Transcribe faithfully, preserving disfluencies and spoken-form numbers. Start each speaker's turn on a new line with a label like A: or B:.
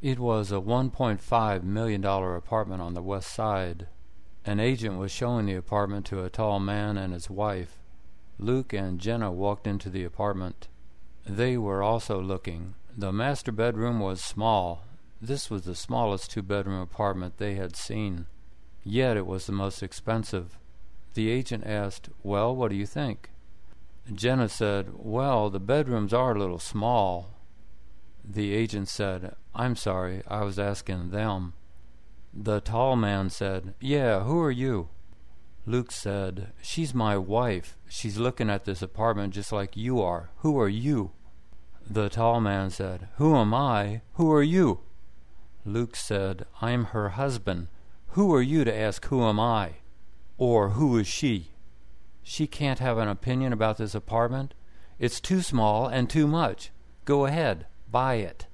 A: It was a one point five million dollar apartment on the west side. An agent was showing the apartment to a tall man and his wife. Luke and Jenna walked into the apartment. They were also looking. The master bedroom was small. This was the smallest two-bedroom apartment they had seen. Yet it was the most expensive. The agent asked, "Well, what do you think?" Jenna said, "Well, the bedrooms are a little small." The agent said, "I'm sorry, I was asking them." The tall man said, "Yeah, who are you?" Luke said, "She's my wife. She's looking at this apartment just like you are. Who are you?" The tall man said, "Who am I? Who are you?" Luke said, "I'm her husband. Who are you to ask who am I? Or who is she? She can't have an opinion about this apartment. It's too small and too much. Go ahead, buy it."